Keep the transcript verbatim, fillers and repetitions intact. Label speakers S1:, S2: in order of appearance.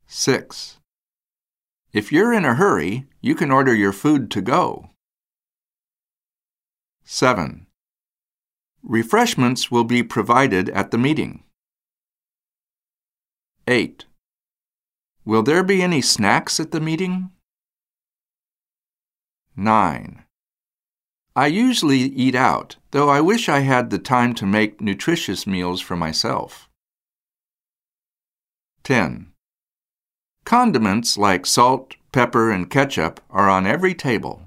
S1: six. If you're in a hurry, you can order your food to go. seven. Refreshments will be provided at the meeting. eight. Will there be any snacks at the meeting? nine. I usually eat out, though I wish I had the time to make nutritious meals for myself. ten. Condiments like salt, pepper, and ketchup are on every table.